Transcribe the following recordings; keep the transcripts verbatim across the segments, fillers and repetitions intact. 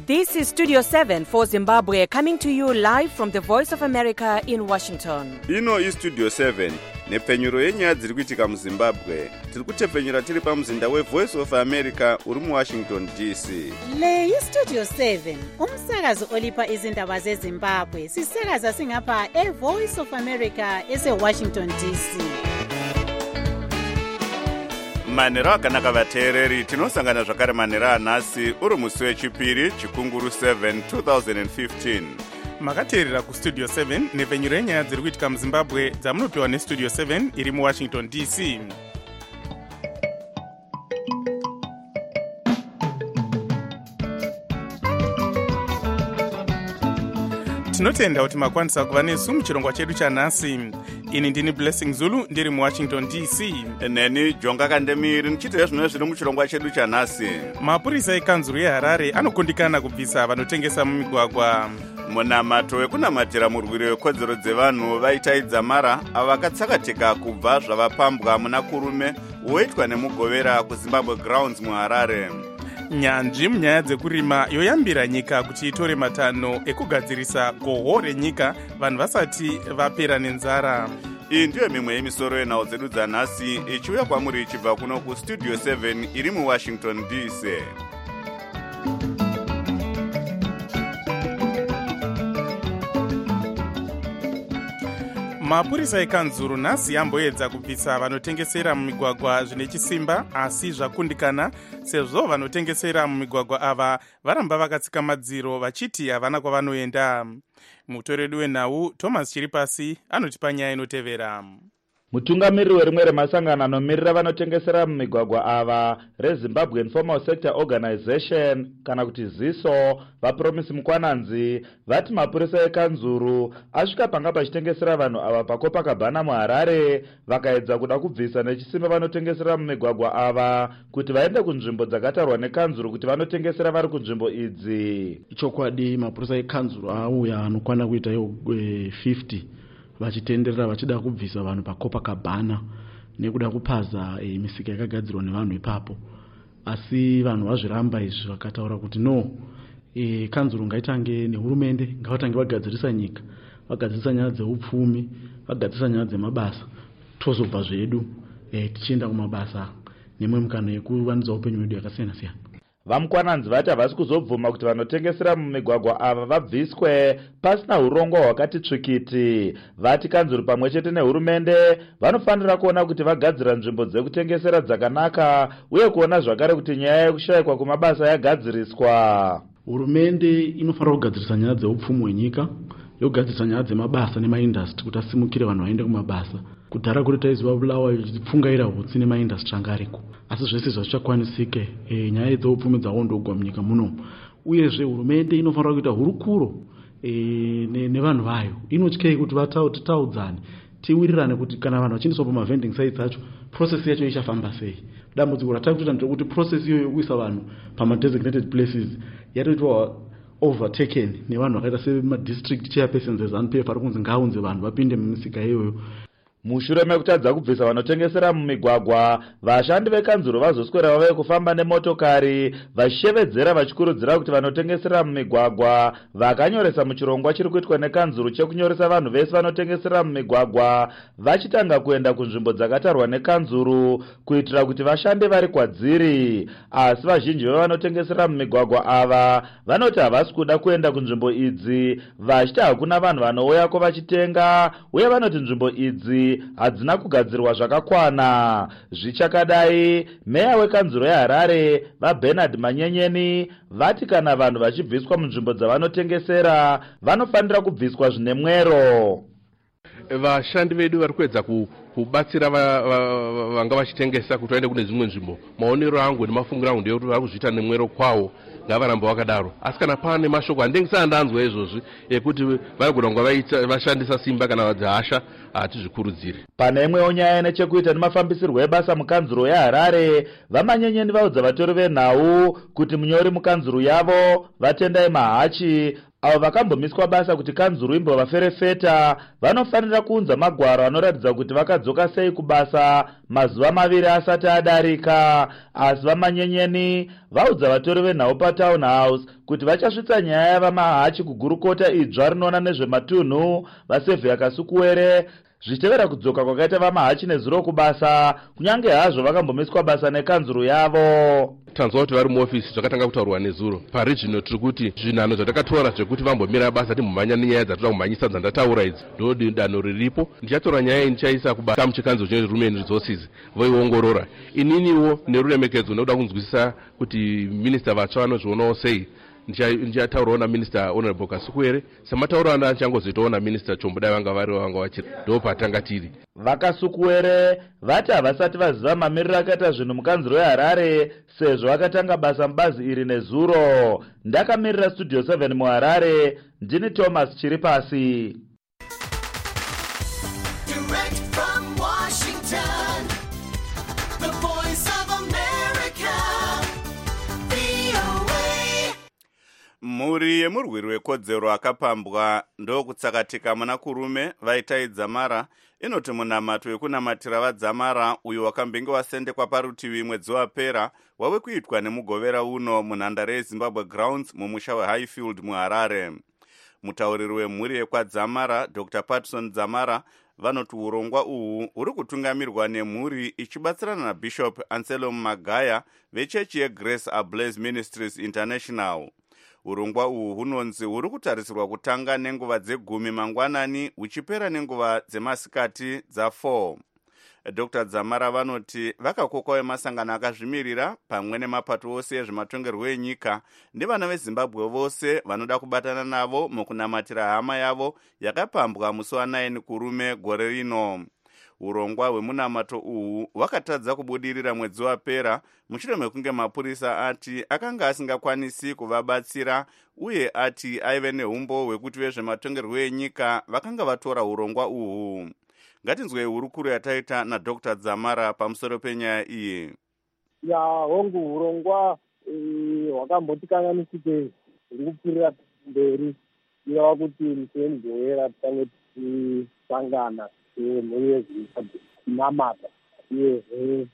This is Studio seven for Zimbabwe, coming to you live from the Voice of America in Washington. Ino is Studio seven. Nepfenyuro yenyaya dziri kuitika muZimbabwe. Tiri kutepfenyura tiri pamuzinda weVoice of America uri muWashington D C. Le iStudio seven, umsakazo olipa izindaba zeZimbabwe. Sisakaza singapha eVoice of America eseWashington D C. Manhero akanaka vateereri, tinosangana zvakare manhero anhasi uri musi wechipiri chikunguru seven twenty fifteen. Makateerera kuStudio seven nepfenyuro yenyaya dziri kuitika muZimbabwe dzamunopiwa neStudio seven iri muWashington D C. Tinotenda kuti makwanisa kuva nesu muchirongwa chedu chanhasi. Ini ndini Blessing Zulu ndiri muWashington D C. Neni Jonga Kandemiri nichiteya zvimwe zviri muchirongwa chedu chanhasi. Mapurisa ekanzuru yeHarare anokundikana kubvisa vanotengesa mumigwagwa. Munamato wekunamatira murwiro wekodzero dzevanhu vaitaidza mara avo vakatsakateka kubva zvavapambwa muna kurume woitwa nemugovera kuZimbabwe Grounds muHarare. Nyanzvi munyaya dzekurima yoyambira nyika kuti itore matanho ekugadzirisa goho renyika vanhu vasati vapera nenzara. Iyi ndiyo mimwe yemisoro yenhau dzedu dzanhasi ichiuya kwamuri ichibva kuno kuStudio seven iri muWashington D C. Mapurisa ekanzuru nhasi yamboedza kubvisa vanotengesera mumigwagwa zvine chisimba, asi zvakundikana sezvo vanotengesera mumigwagwa ava varamba vakatsika madziro vachiti havana kwavanoenda. Mutoredu wenhau Thomas Chiripasi anotipa nyaya inotevera. Mutungamiriri werimwe remasangano anomirira vanotengesera mumigwagwa ava reZimbabwe Informal Sector Organization kana kuti ZISO vaPromise Mukwananzi vati mapurisa ekanzuru asvika panga pachitengesera vanhu ava paCopacabana muHarare vakaedza kuda kubvisa nechisimba vanotengesera mumigwagwa ava kuti vaende kunzvimbo dzakatarwa nekanzuru kuti vanotengesera vari kunzvimbo idzi. Chokwadi mapurisa ekanzuru auya anokwana kuita fifty vachitenderera vachida kubvisa vanhu paCopacabana nekuda kupaza e, misika yakagadzirwa nevanhu ipapo, asi vanhu vazviramba izvi vakataura kuti no, e, kanzuru ngaitange nehurumende ngavatange vagadzirisa nyika, vagadzirisa nyaya dzeupfumi, vagadzirisa nyaya dzemabasa, tozobva zvedu e, tichienda kumabasa nemwe mukano yekuvanudza upenyu hwedu yakasiyana siyana. Vamukwananzi vati havasi kuzobvuma kuti vanotengesera mumigwagwa ava vabviswe pasina urongo hwakati tsvikiti. Vati kanzuru pamwe chete nehurumende vanofanira kuona kuti vagadzira nzvimbo dzekutengesera dzakanaka uye kuona zvakare kuti nyaya yekushayikwa kumabasa yagadziriswa. Hurumende inofanira kugadzirisa nyaya dzeupfumi hwenyika, yogadzirisa nyaya dzemabasa nemaindastri kuti asimukire vanhu vaende kumabasa. Kudhara kuri taiziva Bulawayo ichipfungaira hutsi nemaindastri anga ariko, asi zvese zvazvichakwanisike e, nyaya dzeupfumi dzaondogwa munyika muno. Uyezve hurumende inofanira kuita hurukuro e, nevanhu ne vayo, inotyei kuti vataudzane tiwirirane kuti kana vanhu vachindiswa pamavending sites acho process yacho ichafamba sei. Dambudziko ratakuita ndekuti process iyo yokuisa vanhu pamadesignated places yatoitwa overtaken nevanhu vakaita semadistrict chairpersons eZANU-P F ari kunzi ngaunze vanhu vapinde mumisika iyoyo. Mushure mekutadza kubvisa vanotengesera mumigwagwa, vashandi vekanzuru vazoswera vave kufamba nemotokari vachishevedzera vachikurudzira kuti vanotengesera mumigwagwa vakanyoresa muchirongwa chiri kuitwa nekanzuru chekunyoresa vanhu vese vanotengesera mumigwagwa vachitanga kuenda kunzvimbo dzakatarwa nekanzuru kuitira kuti vashande vari kwadziri. Asi vazhinji vevanotengesera mumigwagwa ava vanoti havasi kuda kuenda kunzvimbo idzi vachiti hakuna vanhu vanouyako vachitenga, uye vanoti nzvimbo idzi hadzina kugadzirwa zvakakwana. Zvichakadai, meya wekanzuru yeHarare vaBernard Manyenyeni vati kana vanhu vachibviswa munzvimbo dzavanotengesera vanofanira kubviswa zvine mwero. Vashandi vedu vari kuedza kubatsira vanga vachitengesa kuti vaende kune dzimwe nzvimbo. Maonero angu nemafungiro angu ndeyekuti vari kuzviita nemwero kwawo, ngavaramba vakadaro. Asi kana pane mashoko andingisana ndanzwa izvozvi ekuti vari kurangwa vashandisa simba kana vadzihasha, hatizvikurudziri. Pane imwewo nyaya nechekuita nemafambisirwo ebasa mukanzuru yeHarare, vaManyenyeni vaudza vatori venhau kuti munyori mukanzuru yavo Vatendai Mahachi avo vakambomiswa basa kuti kanzuru imbovaferefeta vanofanira kuunza magwaro anoratidza kuti vakadzoka sei kubasa mazuva maviri asati adarika. Asi vamanyenyeni vaudza vatori venhau patown house kuti vachasvitsa nyaya yavamahachi kugurukota idzva rinoona nezvematunhu vasevhia kasukuwere zvichitevera kudzoka kwakaita vamahachi nezuro kubasa, kunyange hazvo vakambomiswa basa nekanzuru yavo. tanzwa kuti vari muofisi zvakatanga kutaurwa nezuro paregional tiri kuti zvinhano zvatakatora zvekuti vambomira basa timumhanya nenyaya dzatoda kumhanyisa dzandataura idzi ndo danho riripo. Ndichatora nyaya iyi ndichaisa kubasa muchikanzuro chine human resources voiongorora. Ininiwo neruremekedzo ndoda kunzwisisa kuti minista vatsva vanozvionawo sei. Ndichataurawo naminista honorable Kasukuwere semataurana achangozoitawo naminista Chombo vanga vari vanga vachiri ndo patanga tiri. VaKasukuwere vati havasati vaziva mamiriro akaita zvinhu mukanzuro yeHarare sezvo vakatanga basa mubazi iri nezuro. Ndakamirira studio seven muHarare, ndini Thomas Chiripasi. Mhuri yemurwiri wekodzero akapambwa ndokutsakatika muna kurume vaitaidza mara inoti munamato wekunamatira vadzamara uyo wakambenge wasendekwa parutivi mwedzi wapera wave kuitwa nemugovera uno munhandare yeZimbabwe Grounds mumusha weHighfield muHarare. Mutauriri wemhuri yekwadzamara Doctor Patson Dzamara vanoti urongwa uhu huri kutungamirwa nemhuri ichibatsirana naBishop Anselm Magaya vechechi yeGrace Ablaze Ministries International. Urongwa uhu hunonzi huri kutarisirwa kutanga nenguva dzegumi mangwanani uchipera nenguva dzemasikati dza four. Doctor Dzamara vanoti vakakokwa vemasangano akazvimirira pamwe nemapato ose ezvematongerwo enyika nevana veZimbabwe vose vanoda kubatana navo mukunamatira hama yavo yakapambwa musi wa9 kurume gore rino. Urongwa hwemunamato uhu wakatadza kubudirira mwedzi wapera mushure mekunge mapurisa ati akanga asingakwanisi kuvabatsira uye ati aive neumbo hwekuti vezvematongerwo enyika vakanga vatora urongwa uhu. Ngatinzwei hurukuro yataita naDr Dzamara pamusoro penyaya iyi. Ya hongu urongwa hwakambotikanganisike hurikupfuurira mberi irava kuti musendoera titange tichisangana mhuri yeZimbabwe tinamata uyezve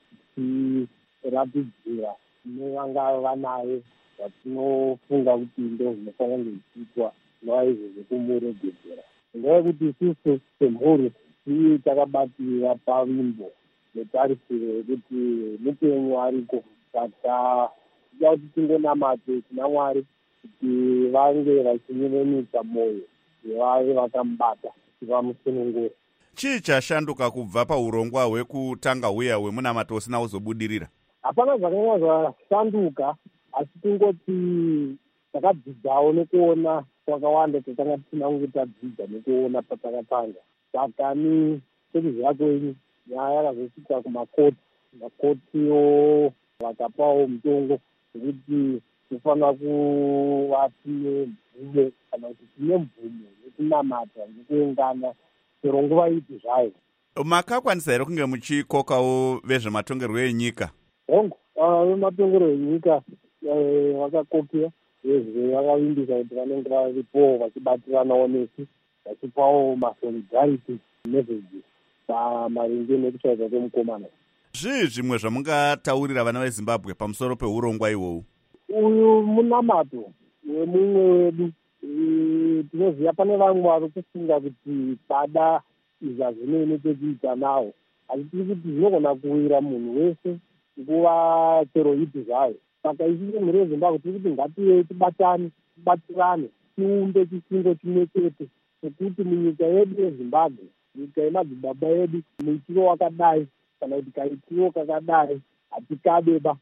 tiratidzira nevanga vanayo vatinofunga kuti ndo zvinofanira zvichiitwa nova izvo zvekumuregedzera. Ngendaa yekuti isusu semhuri tii takabatira pavimbo netarisiro yekuti mupenyu ariko saka tida kuti tingonamate kuna Mwari kuti vange vachinyevenisa mwoyo yevave vakamubata kuti vamusunungure. Chii chashanduka kubva paurongwa hwekutanga huya hwemunamato usina kuzobudirira? Hapana zvakanga zvashanduka, asi kungoti takadzidzawo nekuona kwakawanda tatanga tisina kunge tadzidza nekuona patakatanga. Saka ni sekuziva kwenyu nyaya yakazosvika kumakoti, makotiwo vakapawo mutongo wekuti tofanira kuva tine mvumo kana kuti tine mvumo yekunamata nekuungana chero nguva ipi zvayo. Makakwanisa here kunge muchikokawo vezvematongerwo enyika? Hongu vematongerwo enyika vakakokera uyezve vakavimbisa kuti vanenge varipo vachibatiranawo nesu vachipawo masolidarity messages pamaringe nekutsvaidza kwemukomana. Zvii zvimwe zvamungataurira vana veZimbabwe pamusoro peurongwa ihwohwu? Uyu munamato wemumwe wedu tinoziva pane vamwe vari kufunga kuti pada izva zvine nechekuita nawo, asi tiri kuti zvinogona kuwira munhu wese nguva chero ipi zvayo. Saka isi semhuri yeZimbabwe tiri kuti ngativei tibatane, tibatirane, tiumbe chisungo chimwe chete sekuti munyika yedu yeZimbabwe, nyika yemadzibaba edu, muitiro wakadai kana kuti kaitiro kakadai hatikadeba.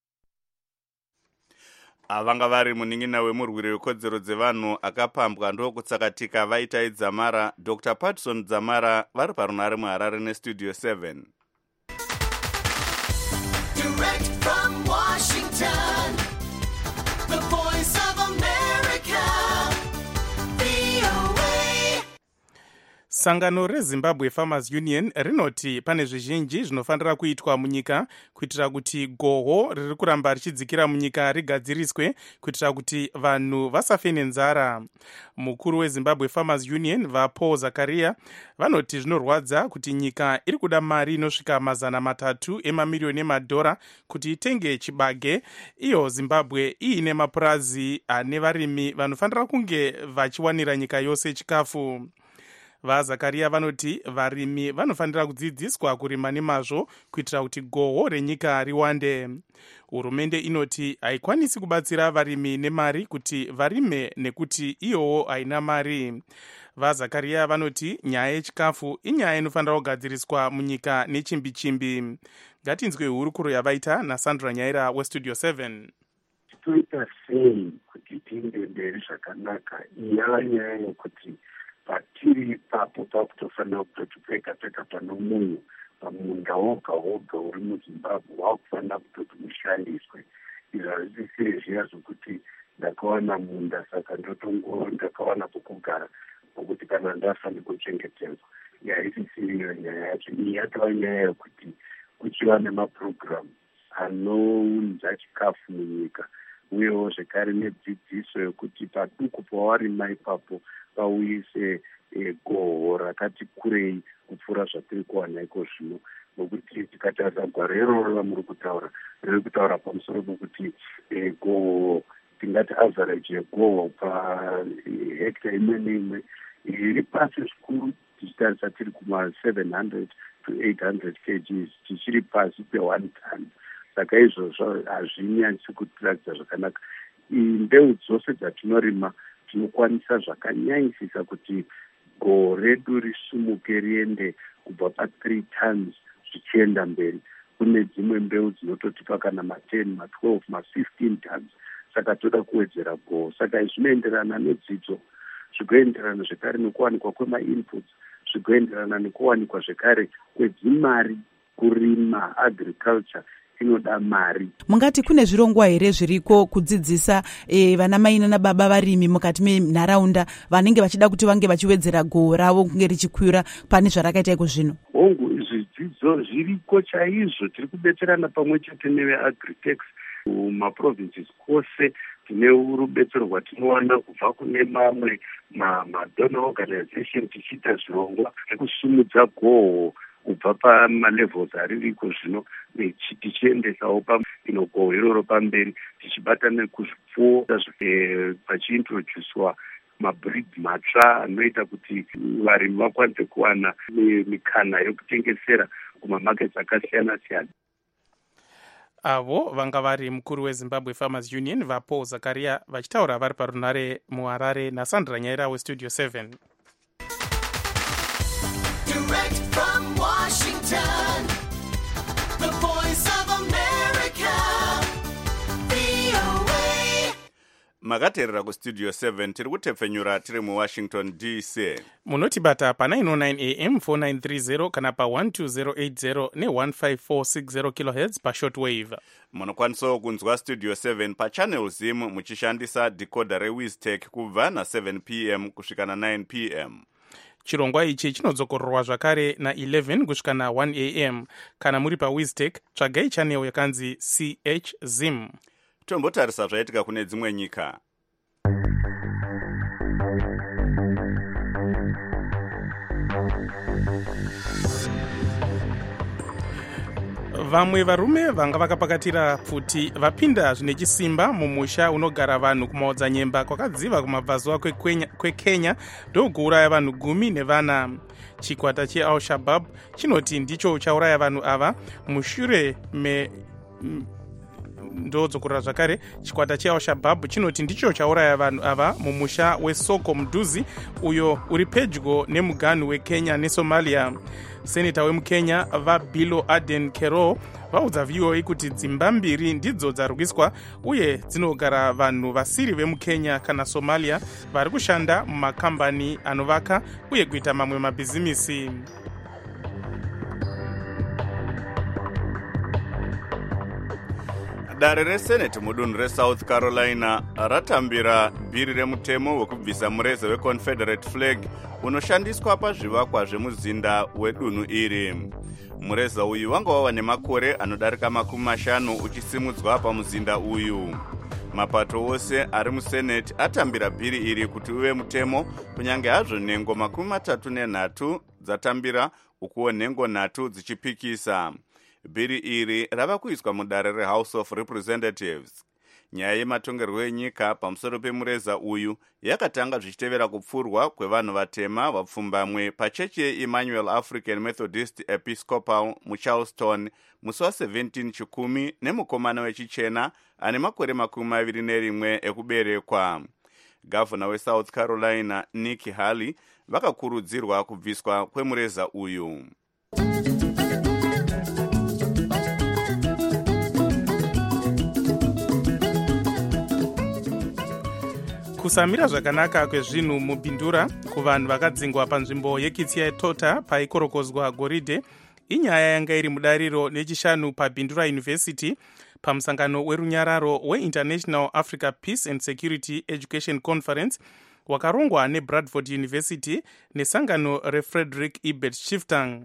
Avanga vari munin'ina wemurwiri wekodzero dzevanhu akapambwa ndokutsakatika vaitaidza mara Doctor Patson Dzamara vari parunhare muHarare nestudio seven. Direct from Washington, the voice of America, V O A. Sangano reZimbabwe Farmers Union rinoti pane zvizhinji zvinofanira kuitwa munyika kuitira kuti goho riri kuramba richidzikira munyika rigadziriswe kuitira kuti vanhu vasafe nenzara. Mukuru weZimbabwe Farmers Union vaPaul Zakaria vanoti zvinorwadza kuti nyika iri kuda mari inosvika mazana matatu emamiliyoni emadhora kuti itenge chibage, iyo Zimbabwe iine mapurazi ane varimi vanofanira kunge vachiwanira nyika yose chikafu. VaZakaria vanoti varimi vanofanira kudzidziswa kurima nemazvo kuitira kuti goho renyika riwande. Hurumende inoti haikwanisi kubatsira varimi nemari kuti varime nekuti iyowo haina mari. VaZakaria vanoti nyaya yechikafu inyaya inofanira kugadziriswa munyika nechimbi chimbi. Ngatinzwe hurukuro yavaita naSandra Nyaira weStudio seven. Toita sei kuti tiende mberi zvakanaka iyava nyaya yekuti patiri ipapo pakutofanira kutoti pega pega pano munhu pamunda woga woga uri muZimbabwe wakufanira kutoti ushandiswe. Izvo hazvisiri zviya zvokuti ndakawana munda saka ndotongo ndakawana pokugara pokuti kana ndafa ndikuchengetedzwa. Haisisiriyo nyaya yacho. Iyi yatova nyaya yekuti kuchiva nemapurogiramu anounza chikafu munyika, uyewo zvekare nedzidziso yekuti paduku pawarima ipapo pauise e, goho rakati kurei kupfuura zvatiri kuwana iko zvino. Nokuti tikatarisa gwara iroro ramuri kutaura riri kutaura pamusoro pokuti e, goho tingati average yegoho pahekta imwe neimwe iri pasi zvikuru, tichitarisa tiri kuma seven hundred to eight hundred kgs, tichiri pasi pe-one ton. Saka izvozvo hazvinyanisi kutiratidza zvakanaka. Mbeu dzose dzatinorima tinokwanisa zvakanyanyisisa kuti goho redu risumuke riende kubva pa-three tons zvichienda mberi. Kune dzimwe mbeu dzinototipa kana ma-ten, ma-twelve, ma-fifteen tons. Saka toda kuwedzera goho. Saka zvinoenderana nedzidzo, zvigoenderana zvekare nekuwanikwa kwema-inputs, zvigoenderana nekuwanikwa zvekare kwedzimari. Kurima agriculture inoda mari. Mungati kune zvirongwa here zviriko kudzidzisa e, vana mai nana baba varimi mukati menharaunda vanenge vachida kuti vange vachiwedzera goho ravo kunge richikwira pane zvarakaita iko zvino? Hongu, zvidzidzo zviriko chaizvo. Tiri kubetserana pamwe chete neveAgritex mumaprovinces kwose. Tine rubetsero rwatinowana kubva kune mamwe madonor organization tichiita zvirongwa zvekusumudza goho kubva pamalevels aririko zvino, tichiendesawo goho iroro pamberi, tichibata nekuzvipfuwo pachiintroducwa mabreed matsva anoita kuti varimi vakwanise kuwana mikana yokutengesera kumamarkets akasiyana siyana. Avo vanga vari mukuru weZimbabwe Farmers Union vaPaul Zakaria vachitaura vari parunare muHarare naSandra Nyaira weStudio seven. Direct from Washington, the voice of America, V O A. Makateerera kuStudio seven tiri kutepfenyura tiri muWashington D C. Munotibata pa nine oh nine A M four nine three zero kana pa one two zero eight zero ne one five four six zero kilohertz pa shortwave. Munokwanisawo kunzwa Studio seven pa channel zim muchishandisa decoder reWizTech kubva na seven p m kusvika na nine p m. Chirongwa ichi chinodzokororwa zvakare na eleven kusvika na one a m kana muri pa WizTech tsvagai channel yakanzi C H Zim. Tombotarisa zvaitika kune dzimwe nyika. Vamwe varume vanga vakapakatira pfuti vapinda zvine chisimba mumusha unogara vanhu kumaodzanyemba kwakadziva kumabvazuva kweKenya ndokuuraya vanhu gumi nevana. Chikwata cheAl-Shabaab chinoti ndicho chauraya vanhu ava mushure me ndodzokorora zvakare. Chikwata cheAl-Shabaab chinoti ndicho chauraya vanhu ava mumusha weSoko Mduzi uyo uri pedyo nemuganhu weKenya neSomalia. Seneta wemuKenya vaBilo Aden Kero vaudza V O A kuti dzimba mbiri ndidzo dzarwiswa uye dzinogara vanhu vasiri vemuKenya kana Somalia vari kushanda mumakambani anovaka uye kuita mamwe mabhizimisi. dare reseneti mudunhu resouth carolina ratambira bhiri remutemo wekubvisa mureza weconfederate flag unoshandiswa pazvivakwa zvemuzinda wedunhu iri. Mureza uyu wanga wava nemakore anodarika makumi mashanu uchisimudzwa pamuzinda uyu. Mapato ose ari museneti atambira bhiri iri kuti uve mutemo, kunyange hazvo nhengo makumi matatu nenhatu dzatambira ukuwo nhengo nhatu dzichipikisa. Bhiri iri rava kuiswa mudare rehouse of representatives. Nyaya yematongerwo enyika pamusoro pemureza uyu yakatanga zvichitevera kupfurwa kwevanhu vatema vapfumbamwe pachechi yeEmmanuel African Methodist Episcopal muCharleston musi wa17 chikumi nemukomana wechichena ane makore makumi maviri nerimwe ekuberekwa. Gavana weSouth Carolina Nikki Haley vakakurudzirwa kubviswa kwemureza uyu. Kusamira zvakanaka kwezvinhu mubhindura kuvanhu vakadzingwa panzvimbo yeKitsiyatota paikorokozwa goridhe inyaya yanga iri mudariro nechishanu paBhindura University pamusangano werunyararo weInternational Africa Peace and Security Education Conference wakarongwa neBradford University nesangano reFrederick Ebert Chieftain.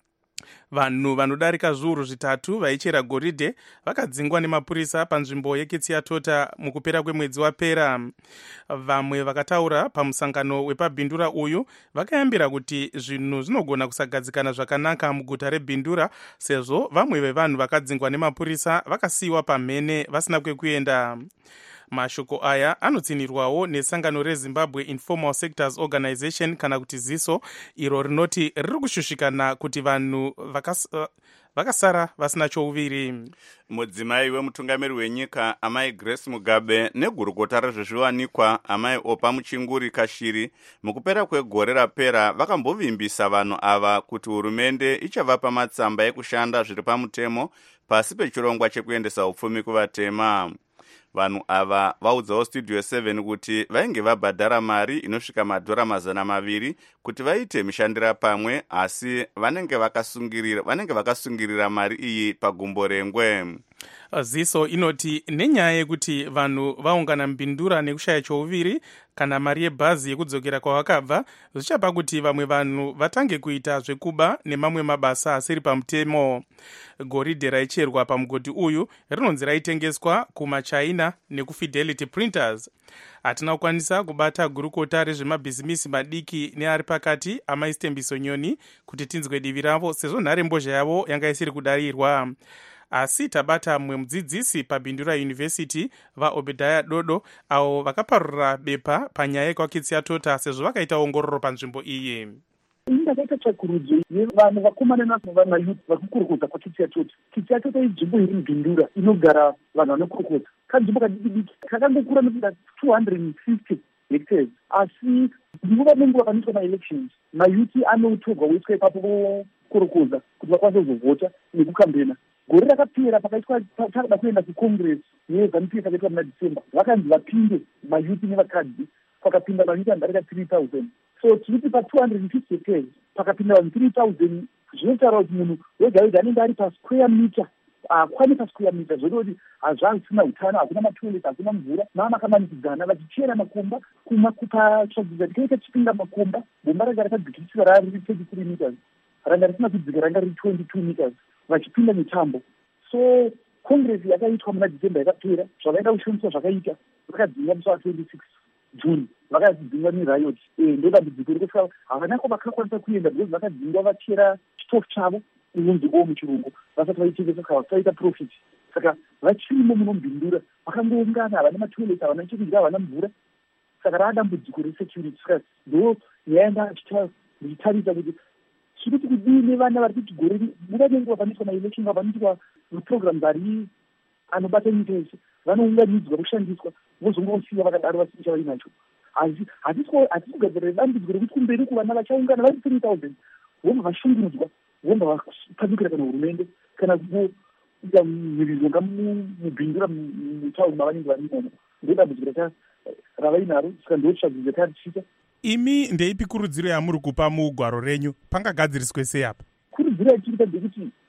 Vanhu vanodarika zviuru zvitatu vaichera goridhe vakadzingwa nemapurisa panzvimbo yeKitsiyatota mukupera kwemwedzi wapera. Vamwe vakataura pamusangano wepabhindura uyu vakayambira kuti zvinhu zvinogona kusagadzikana zvakanaka muguta reBhindura sezvo vamwe vevanhu vakadzingwa nemapurisa vakasiyiwa pamhene vasina kwekuenda. Mashoko aya anotsinirwawo nesangano reZimbabwe Informal Sectors Organization kana kuti ziso, iro rinoti riri kushushikana kuti vanhu vakas, uh, vakasara vasina chouviri. Mudzimai wemutungamiri wenyika amai Grace Mugabe negurukota rezvezviwanikwa amai Opa Muchinguri Kashiri mukupera kwegore rapera vakambovimbisa vanhu ava kuti hurumende ichavapa matsamba ekushanda zviri pamutemo pasi pechirongwa chekuendesa upfumi kuvatema. Vanhu ava vaudzawo Studio seven kuti vainge vabhadhara mari inosvika madhora mazana maviri kuti vaite mishandira pamwe, asi vanenge vakasungirira vanenge vakasungirira mari iyi pagumbo rengwe. Ziso inoti nenyaya yekuti vanhu vaungana mbindura nekushaya chouviri kana mari yebhazi yekudzokera kwavakabva, zvichapa kuti vamwe vanhu vatange kuita zvekuba nemamwe mabasa asiri pamutemo. Goridhe raicherwa pamugodi uyu rinonzi raitengeswa kumaChina nekuFidelity Printers. Hatina kukwanisa kubata gurukota rezvemabhizimisi madiki neari pakati amaistembiso nyoni kuti tinzwe divi ravo sezvo nhare mbozha yavo yanga isiri kudarirwa. Asi tabata mumwe mudzidzisi paBhindura University vaObedaya Dodo avo vakaparura bepa panyaya yekwaKitsiyatota sezvo vakaita ongororo panzvimbo iyi. Indakaita tsvakurudzo yevanhu vakomana navanayuth vakukurukota kwaKitsiyatota. Kitsiyatota inzvimbo iri muBhindura inogara vanhu vanokurukota. Kanzvimbo kadiki diki kakangokura nokuda two hundred fifty hectares. Asi nguva nenguva panoitwa maelections mayuthi anotogwa oiswa ipapo kukurukuza kuti vakwanise kuzovhota nekukambena. Gore rakapera pakaitwa takada kuenda kucongress yeZANU-PF pakaitwa muna December, vakanzi vapinde mayuthi nevakadzi, pakapinda mayuthi andarika three thousand. So tiriti pa two hundred fifty hectares pakapinda vanhu three thousand, zvinotaura kuti munhu wega wega anenge ari pa square meter akwanisa square meter, zvoti hazvisina utano, hakuna matoilet, hakuna mvura, navakamanikidzana vachichera makomba kuma kupatsvagiza tikaita chipinda makomba. Bomba ranga rakadzikisira rari thirty-three meters, ranga risina kudzika, ranga riri twenty-two meters, vachipinda mitambo. So congress yakaitwa muna December yakapera, zvavaida kushandiswa zvakaita vakadzinga musi wa26 June, vakadzinga neriot. Ndo dambudziko rekuti havana vakakwanisa kuenda because vakadzinga vachera chitofu chavo kunonzi o muchirungu vasati vaitengesa vasaita profit. Saka vachirimo muno muBhindura vakangoungana, havana matoilet, havana chekudya, havana mvura. Saka radambudziko resecurity. Saka ndo nyaya ndachita ndichitarisa kuti chikuti kudini vana vari kuti gore nguva nenguva panoitwa maelection vanoitwa maprograms ari anobata nyika yese vanounganidzwa kushandiswa vozongosiya vakadaro vasina chavanacho. Hatisi kugadzirira dambudziko rekuti kumberi kuvana vachaungana vari three thousand vomba vashungurudzwa, vomba vapanikira kana hurumende kana kuita mhirizonga muBhindura mutauni mavanenge vari imomo. Ndo dambudziko ravainaro. Saka ndo tsvagidzo yatarichiita. Imi ndeipi kurudziro yamuri kupa mugwaro renyu pangagadziriswe sei apa? Kurudziro yatiriita ndekuti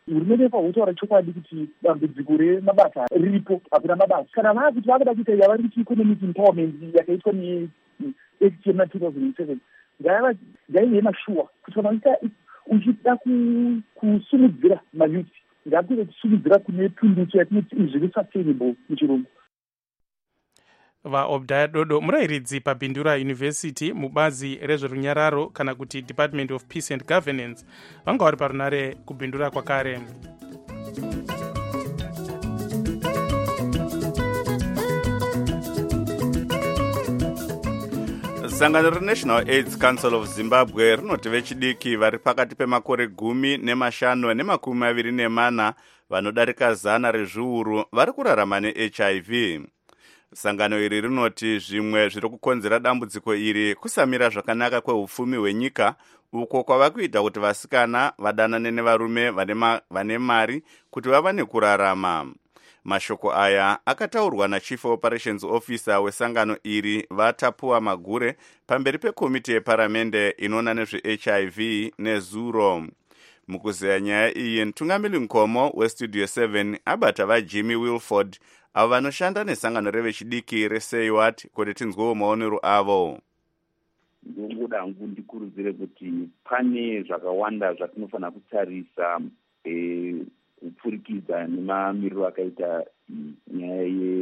hurumende ifa kutaura chokwadi kuti dambudziko remabasa riripo hakuna mabasa kana vaakuti vakuda kuita yavari kuti economic empowerment yakaitwa neact yemuna two thousand and seven ngaive mashuwa kuti kana uita uchida kusumudzira mayuti ngakuve kusumudzira kune pundutso yatinoti izviri sustainable muchirungu. vaobda dodo murayiridzi pabindura university mubazi rezverunyararo kana kuti department of peace and governance vanga vari parunare kubindura kwakare. sangano renational aids council of zimbabwe rinoti vechidiki vari pakati pemakore gumi nemashanu nemakumi maviri nemana vanodarika zana rezviuru vari kurarama neH I V. Sangano iri rinoti zvimwe zviri kukonzera dambudziko iri kusamira zvakanaka kweupfumi hwenyika uko kwava kuita kuti vasikana vadanane nevarume vane mari kuti vawane kurarama. Mashoko aya akataurwa nachief operations officer wesangano iri Vatapuwa Magure pamberi pekomiti yeparamende inoona nezveH I V nezuro. Mukuzeya nyaya iyi Ntungamili Nkomo westudio seven abata vaJimmy Wilford avo vanoshanda nesangano revechidiki reSeiWat kuti tinzwewo maonero avo. Ndingoda hangu ndikurudzire kuti pane zvakawanda zvatinofanira kutarisa e, kupfurikidza nemamiriro akaita nyaya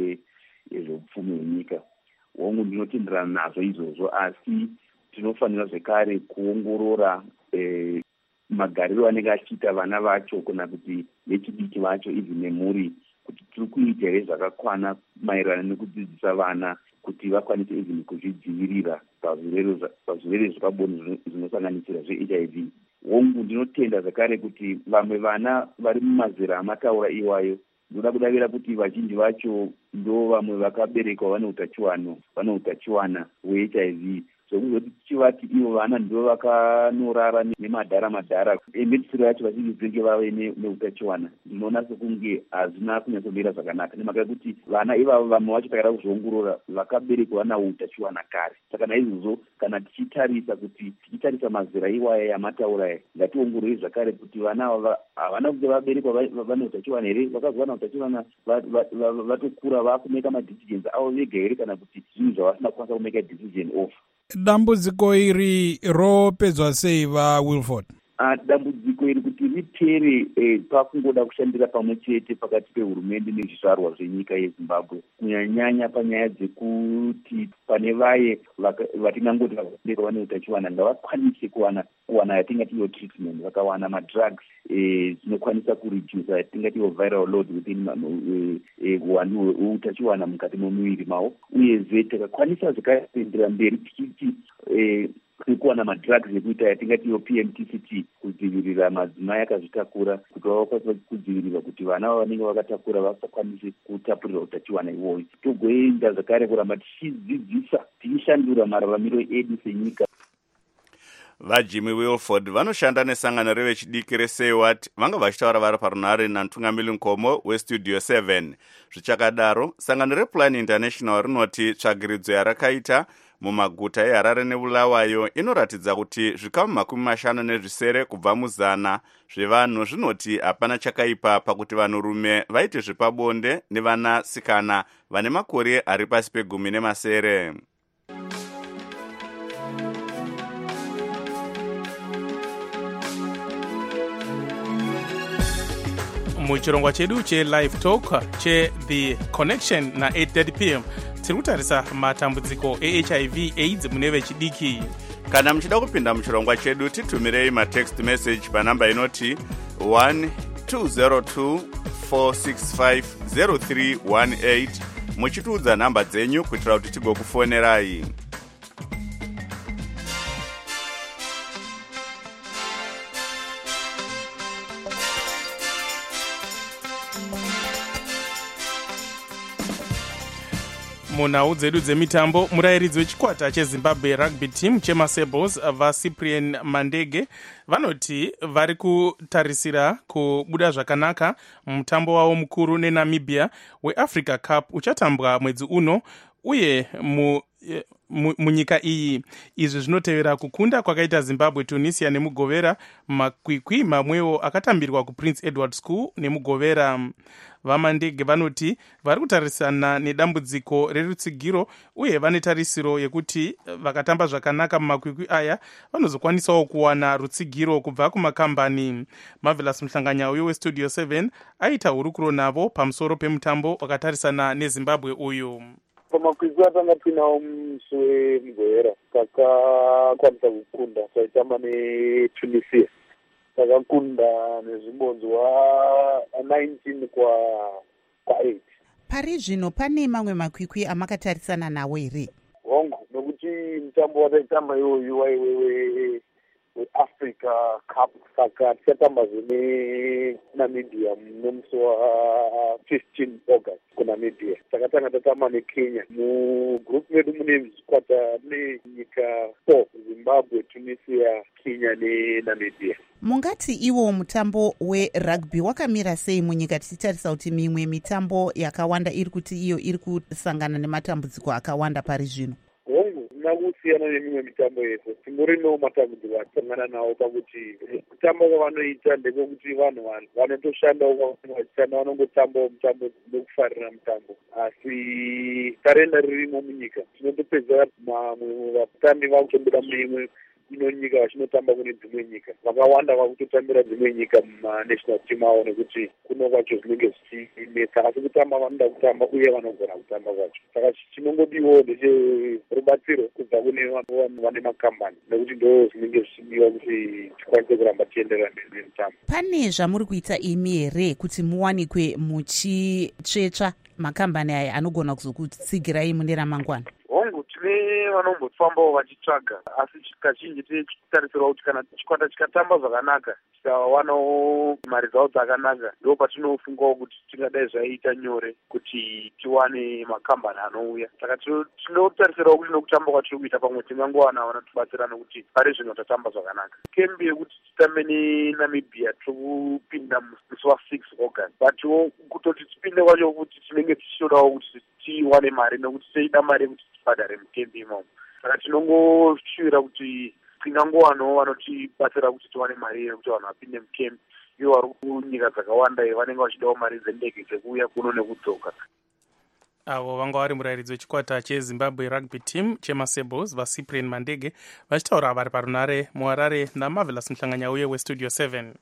yezveupfumi hwenyika. Hongu ndinotenderana nazvo izvozvo, asi tinofanira zvekare kuongorora e, magariro anenge achiita vana vacho kana kuti vechidiki vacho izvi nemhuri kuti tiri kuita here zvakakwana maererano nekudzidzisa vana kuti vakwanise izvi kuzvidzivirira pazvirwere zvepabonde zvinosanganisira zveH I V. Hongu ndinotenda zvakare kuti vamwe vana vari mumazera amataura iwayo ndoda kudavira kuti vazhinji vacho ndo vamwe vakaberekwa vane utachiwano vane utachiwana hweH I V. Zvokuzoti tichivati ivo vana ndo vakanorara nemadhara madhara emedzisiro yacho vachizenge vave neutachiwana, ndinoona sekunge hazvina kunyatsomira zvakanaka nemhaka yekuti vana ivavo vamwe vacho takada kuzviongorora vakaberekwa vanawo utachiwana kare. Saka naizvozvo kana tichitarisa kuti tichitarisa mazera iwaya yamataura ngationgorore zvakare kuti vana ava havana kuti vaberekwa vane utachiwana here, vakazwana utachiwana vatokura vakumeka madecisions avo vega here kana kuti zvinhu zvavasina kukwanisa kumeka decision off. Dambudziko iri ropedzwa sei va Wilford? Uh, dambudziko iri kuti ripere eh, pakungoda kushandira pamwe chete pakati pehurumende nezvizvarwa zvenyika yeZimbabwe, kunyanyanya panyaya dzekuti pane vaye vatingangoti vakabereka vane utachiwana ngavakwanise kuwana kuwana yatingati iyo treatment, vakawana madrugs dzinokwanisa eh, kureduce yatingati iyo viral load within uwandu hweutachiwana mukati memuviri mavo, uyezve takakwanisa zvakaendera mberi tichiti eh, kuwana madrugs ekuita yatingati iyo P M T C T kudzivirira madzimai akazvitakura kuti vakwanise kudzivirira kuti vana vanenge vakatakura vasakwanise kutapurira utachiwana iwoyo. Togoenda zvakare kuramba tichidzidzisa tichishandura mararamiro edu senyika. VaJimmy Wilford vanoshanda nesangano revechidiki reSeiWat vanga vachitaura vari parunare naNtungamili Nkomo westudio seven. Zvichakadaro, sangano rePlan International rinoti tsvagiridzo yarakaita mumaguta eHarare neBulawayo inoratidza kuti zvikamu makumi mashanu nezvisere kubva muzana zvevanhu zvinoti hapana chakaipa pakuti vanhurume vaite zvepabonde nevanasikana vane makore ari pasi pegumi nemasere. muchirongwa chedu chelive talk cheThe Connection na eight thirty p m tiri kutarisa matambudziko eH I V AIDS mune vechidiki. Kana muchida kupinda muchirongwa chedu titumirei matext message panamba inoti one two zero two four six five zero three one eight muchitiudza nhamba dzenyu kuitira kuti tigokufonerai. munhau dzedu dzemitambo, murayiridzi wechikwata cheZimbabwe rugby team chemaSables vaCyprian Mandege vanoti vari kutarisira kubuda zvakanaka mutambo wavo mukuru neNamibia weAfrica Cup uchatambwa mwedzi uno uye mu munyika iyi izvi zvinotevera kukunda kwakaita Zimbabwe, Tunisia nemugovera. Makwikwi mamwewo akatambirwa kuPrince Edward School nemugovera. Vamandege vanoti vari kutarisana nedambudziko rerutsigiro uye vane tarisiro yekuti vakatamba zvakanaka mumakwikwi aya vanozokwanisawo kuwana rutsigiro kubva kumakambani. Marvelous Mhlanganya uyo westudio seven aita hurukuro navo pamusoro pemutambo wakatarisana neZimbabwe uyu. Pamakwikwi atanga tinawo musi wemugovera takakwanisa kukunda taitamba neTunisia takakunda nezvibonzwa nineteen kwa kwa eight. Pari zvino pane mamwe makwikwi amakatarisana nawo here? Hongu, nokuti mutambo wataitamba iwoyu waiwe weAfrica Cup, saka tichatambazve neNamibia nomusi wa15 August kuNamibia. Takatanga tatamba neKenya. Mugroup medu mune zvikwata mune nyika four: Zimbabwe, Tunisia, Kenya neNamibia. Mungati iwo mutambo werugby wakamira sei munyika tichitarisa kuti mimwe mitambo yakawanda iri kuti iyo iri kusangana nematambudziko akawanda pari zvino? Hongu, nakusiyana nemimwe mitambo yese. Timborinewo matambudziko atisangana nawo pakuti kutamba kwavanoita ndekwokuti vanhu vanotoshandawo vachishanda vanongotambawo mutambo nekufarira mutambo. Asi tarenda ririmo munyika tinotopedza mamwe vatambi vakutomboda muimwe ino nyika vachinotamba kune dzimwe nyika. Vakawanda vakutotambira dzimwe nyika mumanational team avo nekuti kuno kwacho zvinenge zvichinetsa, asi kutamba vanoda kutamba uye vanogona kutamba kwacho. Saka chinongodiwawo ndecherubatsiro kubva kune vanhu vane makambani, nekuti ndo zvinenge zvichidiwa kuti tikwanise kuramba tienderera mberi nemutambo. Pane zvamuri kuita imi here kuti muwanikwe muchitsvetsva makambani aya anogona kuzokutsigirai mune ramangwana? Hongu, tine vanombofambawo vachitsvaga, asi kazhinji tichitarisirwa kuti kana chikwata chikatamba zvakanaka tikawanawo mari dzavo dzakanaka, ndo patinofungawo kuti tingadai zvaiita nyore kuti tiwane makambani anouya. Saka tinotarisirawo kuti nokutamba kwatiri kuita pamwe tingangowana vanotibatsira nokuti pari zvino tatamba zvakanaka. Kembi yekuti titambe neNamibia tokupinda musi wa6 August, but kutoti tipinde kwacho kuti tinenge tichizodawo kuti tiwane mari nokuti teida mari yekuti tibhadhare mukembi imomo. Saka tinongoshuwira kuti tingangowanawo vanotibatsira kuti tiwane mari yekuti vanhu vapinde mukembi. Ivo vari kunyika dzakawanda vanenge vachidawo mari dzendege dzekuuya kuno nekudzoka. Avo vanga vari murayiridzi wechikwata cheZimbabwe rugby team chemasebos vaCyprian Mandege vachitaura vari parunare muHarare naMarvelous Mhlanganya uye westudio seven.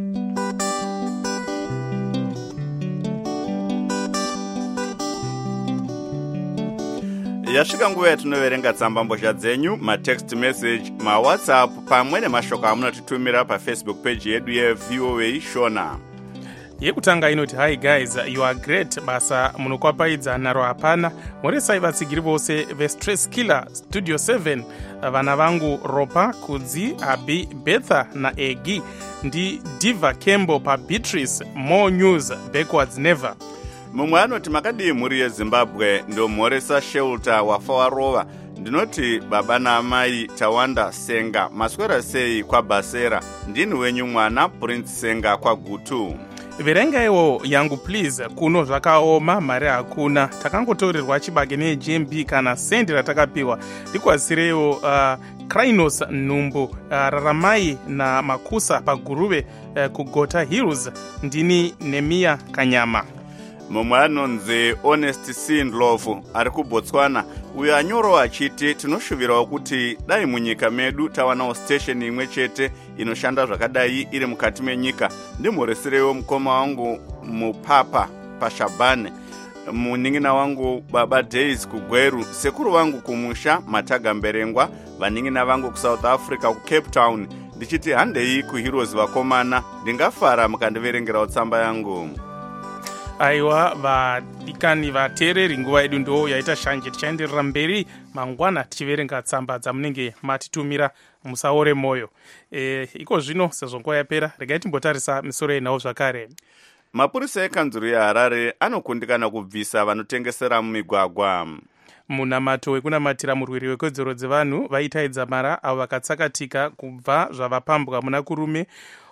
Yasvika nguva yatinoverenga tsambambozha dzenyu, matext message, mawhatsapp pamwe nemashoko amunotitumira paFacebook page yedu yeV O A Shona. Yekutanga inoti, hi guys, you are great, basa munokwapaidza naro hapana. Muresai vatsigiri vose veStress Killer Studio seven, vana vangu Ropa, Kudzi, Abi, Betha na Egi, ndi Diva Kembo pa Beatrice, more news, backwards never. Mumwe anoti makadii mhuri yeZimbabwe ndomhoresa Shelter wafa warova. Ndinoti baba naamai Tawanda Senga maswera sei kwa Basera, ndini wenyu mwana Prince Senga kwa Gutu. Verengaiwo yangu please, kuno zvakaoma mari hakuna, takangotorerwa chibage neG M B kana sendi ratakapiwa. Ndikwasirewo uh, Krainos Numbu, uh, Raramai na Makusa paguruve uh, kugota Hills, ndini Nemia Kanyama. Mumwe anonzi Honest Sindlofu ari kuBotswana uyo anyoro achiti tinoshuvirawo kuti dai munyika medu tawanawo station imwe chete inoshanda zvakadai iri mukati menyika. Ndimhoresirewo mukoma wangu Mupapa paShabane, muningina wangu Baba Days kuGweru, sekuru wangu kumusha Mataga Mberengwa, vaningina vangu kuSouth Africa kuCape Town. Ndichiti handei kuHeroes vakomana, ndingafara mukandiverengerawo tsamba yangu. Aiwa vadikani vateereri, nguva yedu ndo yaita shanje, tichaenderera mberi mangwana tichiverenga tsamba dzamunenge matitumira, musaore moyo. E, iko zvino sezvo nguva yapera, regai timbotarisa misoro yenawo zvakare. Mapurisa ekanzuru yeHarare anokundikana kubvisa vanotengesera mumigwagwa. Munamato wekunamatira murwiri wekodzero dzevanhu vaitaidza mara avo vakatsakatika kubva zvavapambwa muna kurume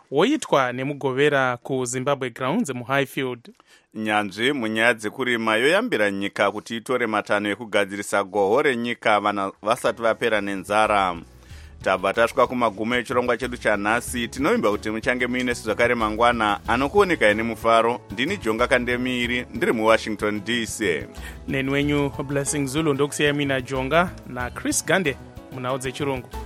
woitwa nemugovera kuzimbabwe grounds muhighfield. Nyanzvi munyaya dzekurima yoyambira nyika kuti itore matanho ekugadzirisa goho renyika vana vasati vapera nenzara. Tabva tasvika kumagumo echirongwa chedu chanhasi. Tinovimba kuti muchange muinesu zvakare mangwana. Anokuoneka ine mufaro ndini Jonga Kandemiri ndiri muWashington D C. Neni wenyu Blessing Zulu ndokusiyai mina Jonga na Chris Gande munhau dzechirungu.